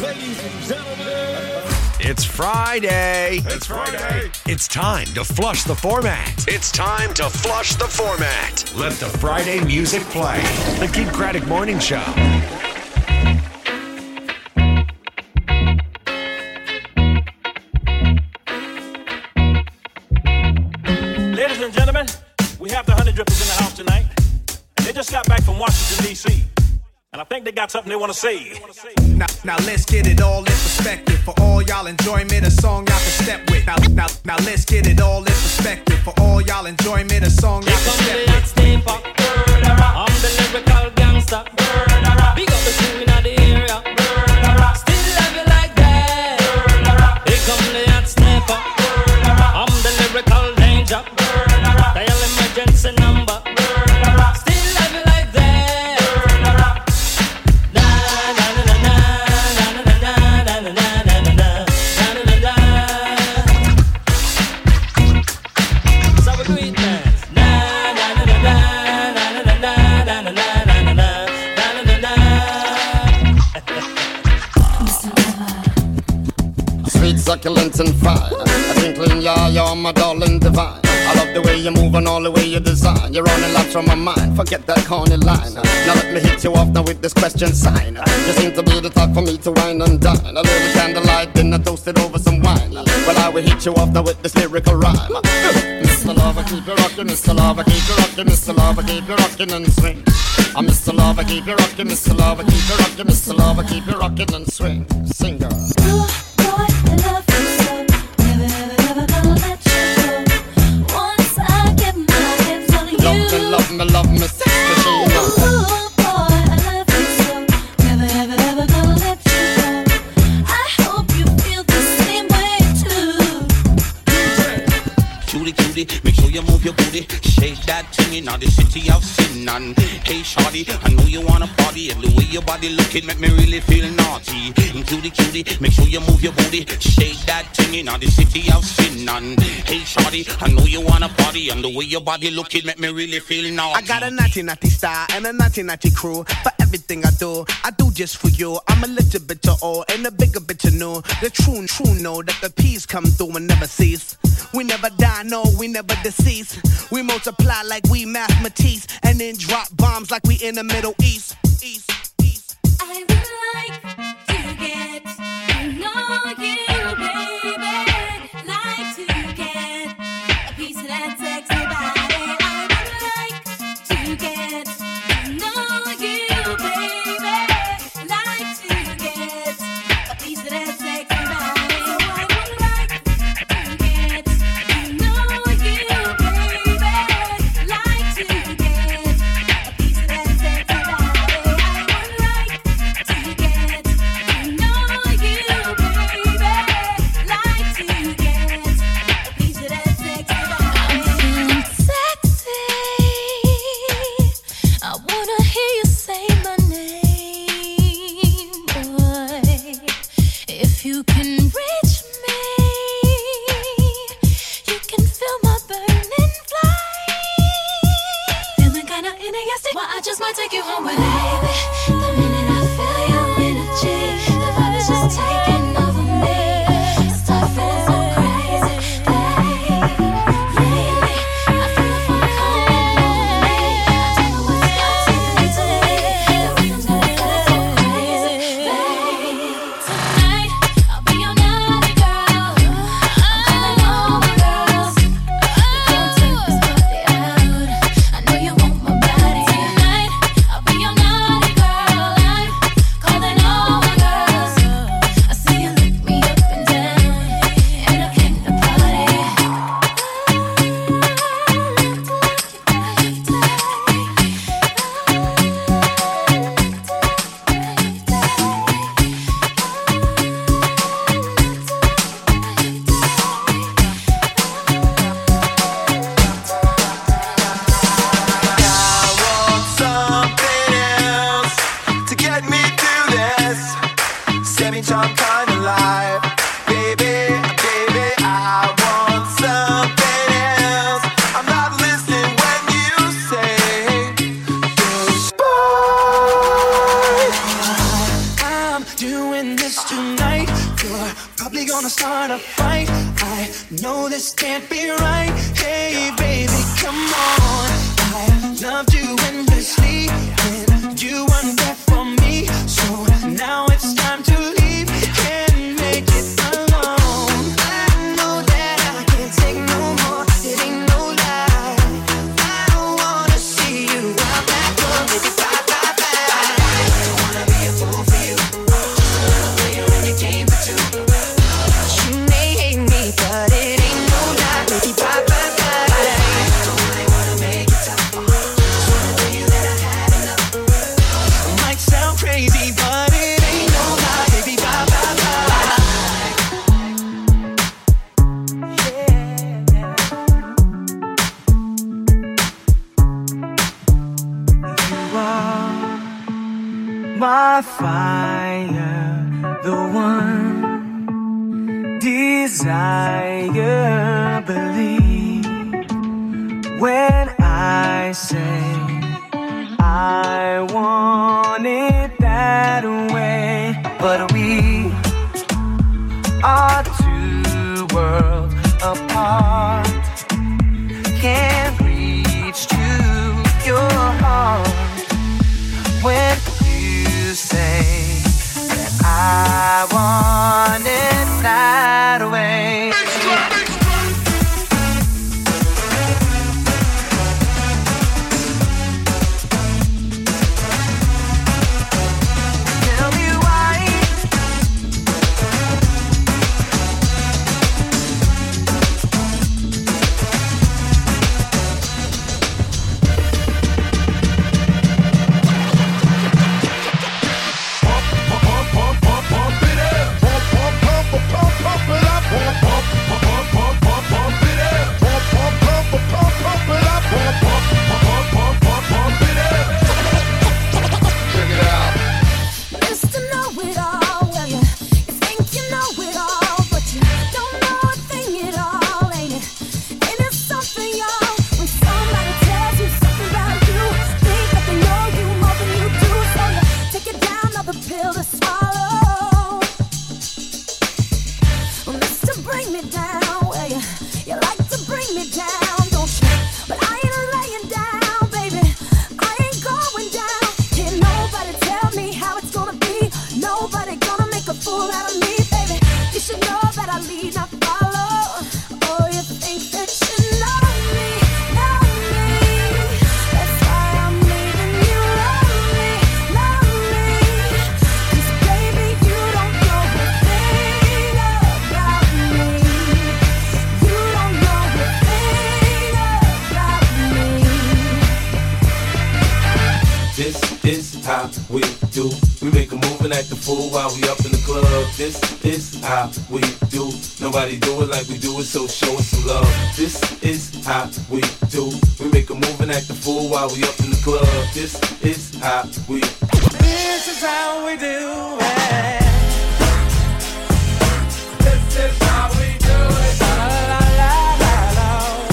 Ladies and gentlemen, it's Friday. It's Friday. It's time to flush the format. It's time to flush the format. Let the Friday music play. The Keith Craddock Morning Show. Ladies and gentlemen, we have the Honey Drippers in the house tonight. And they just got back from Washington, D.C. And I think they got something they want to say. Now let's get it all in perspective. For all y'all enjoyment, a song y'all can step with. Now let's get it all in perspective. For all y'all enjoyment, a song y'all can step with. I'm the lyrical gangster. Big up the team in the area. Still love you like that. Here come the hot sniper. I'm the lyrical danger. Dial emergency number. Still love you like that. So we do it, man. Sweet, succulent, and fine. A twinkling, yeah, you're my darling divine. I love the way you move and all the way you design. You're running lots from my mind, forget that corny line. Now let me hit you off now with this question sign. You seem to be the type for me to wine and dine. A little candlelight, dinner toasted over some wine. Well, I will hit you off now with this lyrical rhyme. Mr. Lover, keep you rockin', Mr. Lover, keep you rockin', Mr. Lover, keep you rockin' and swing. I'm Mr. Lover, keep you rockin', Mr. Lover, keep you rockin', Mr. Lover, keep you rockin' and swing. Sing, girl. Love me, sister Sheena. Ooh, boy, I love you so. Never, ever, ever gonna let you go. I hope you feel the same way too. Cutie, cutie, make sure you move your booty. Shake that thing in the city of sin. And hey, shawty, I know you wanna party. And the way your body looking make me really feel naughty. And cutie, cutie, make sure you move your booty. Shake that thing in the city of sin. And hey, shawty, I know you wanna party. And the way your body looking make me really feel naughty. I got a naughty naughty style and a naughty naughty crew. For everything I do just for you. I'm a little bit to old and a bigger bit to know. The true know that the peace come through and never cease. We never die, no, we never decease. We multiply like we mathematics and then drop bombs like we in the Middle East. I would like to get to know you, baby. Like to get a piece of that sexy body. I would like to get to know you, baby. Like to get a piece of that sexy body. So I would like to get to know you, baby. Like to get a piece of that sexy body. You can reach me, you can feel my burning flame. Feeling kinda interesting, well I just might take you home with me. Baby, the minute I feel your energy, the vibe is just taking over me. I start feeling so crazy, baby. Lately, I feel the fun coming over me. I don't know what's got to me today. The rhythm's got me feeling so crazy, baby. Tonight I'll be your naughty girl. I'm calling all my girls. Don't take this party out. I know you want my body. Tonight I'll be your naughty girl. I'm calling all my girls. I see you lick me up and down, and I came to party. Something else to get me through this semi-charm kind of life, baby, baby. I want something else. I'm not listening when you say goodbye. I'm doing this tonight. You're probably gonna start a fight. I know this can't be right. Hey baby, come on. I loved you endlessly when you weren't there for me. So now it's time to leave. Can't make it alone. I know that I can't take no more. It ain't no lie. I don't wanna see you out that door. Baby, bye, bye, bye. I don't wanna be a fool for you. Just a little player in your game for two. You may hate me, but it ain't no lie. Baby, bye, bye, bye. I don't really wanna make it tough. Just wanna tell you that I had enough. It might sound crazy, but it ain't no lie. Baby, bye, bye, bye. My fire, the one desire, believe when I say I want it that way. But we are two worlds apart, can't reach to your heart when say that I want it that way. Tell me why. We do. We make a move and act a fool while we up in the club. This is how we do. Nobody do it like we do it, so show us some love. This is how we do. We make a move and act a fool while we up in the club. This is how we. This is how we do it. This is how we do it. La la la la la.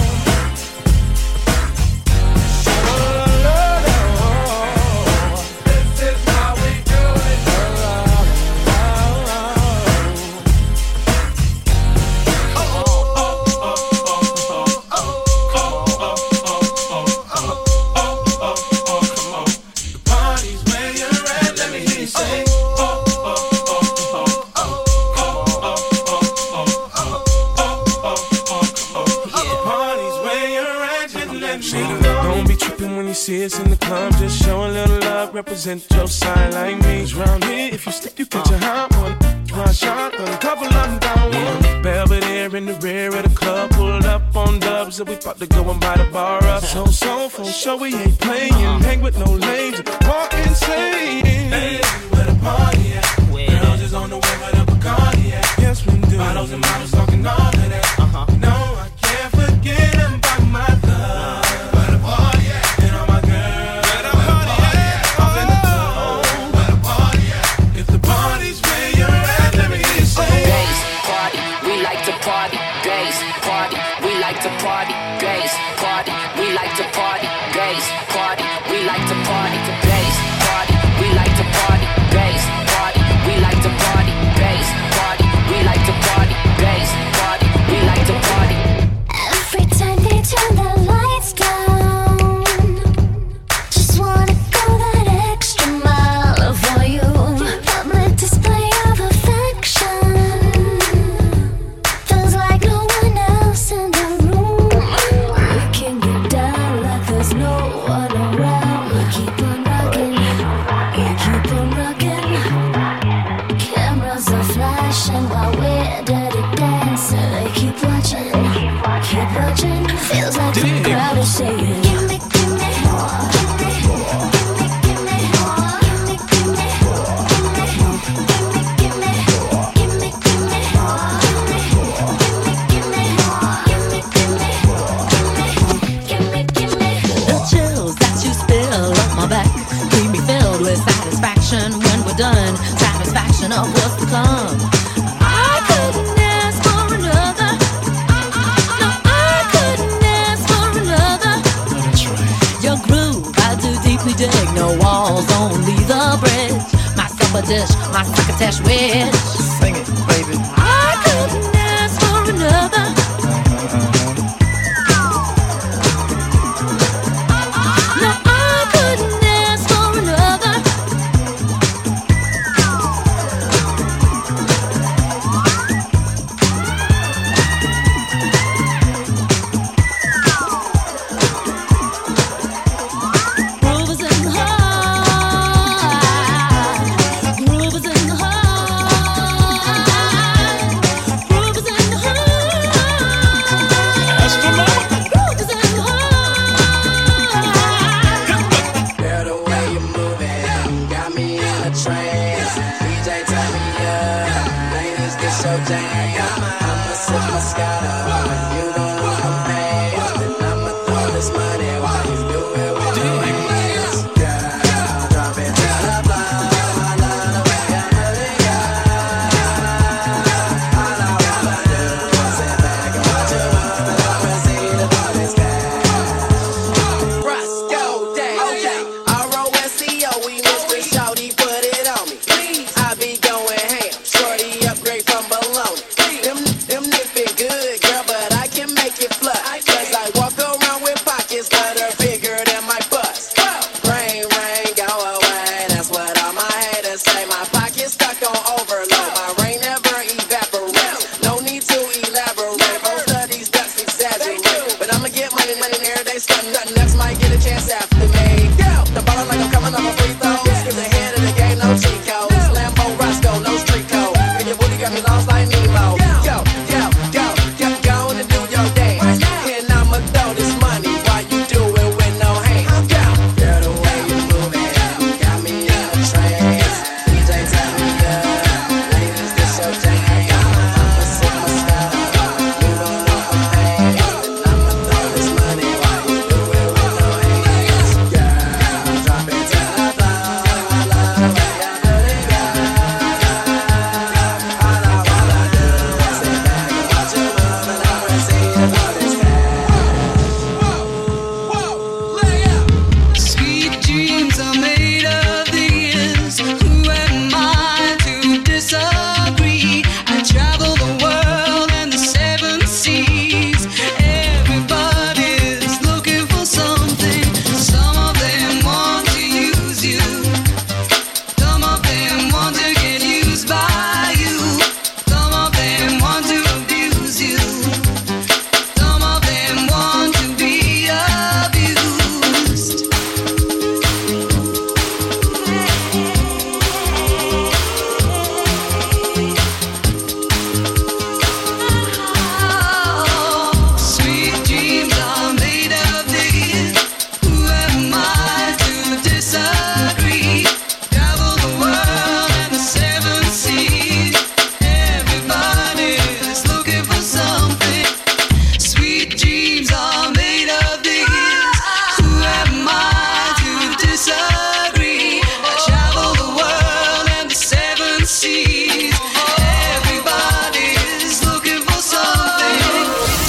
See us in the club, just show a little love, represent your side like me. 'Cause round here, if you slip, you catch a hot one. One shot, a couple of them down one. Belvedere in the rear of the club, pulled up on dubs, and we about to go and buy the bar up. So for sure we ain't playing, hang with no lames, walk insane. Hey, where the party at? Girls is on the way with a Bacardi at. Yes, we do. Models and models talking all of that. No, I can't forget about my love. Party, gays, party, we like to party, gays, party, we like to party, gays, party, we like to party, gays, party, we like Feels like the crowd is saying, give me more. Done, satisfaction of what's to come. I couldn't ask for another. No, I couldn't ask for another. Oh, that's right. Your groove, I do deeply dig. No walls, only the bridge. My supper dish, my succotash wish. Sing it, baby. I couldn't ask for another. No, I couldn't ask for another.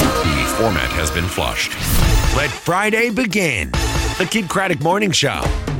Let Friday begin. The Kid Craddock Morning Show.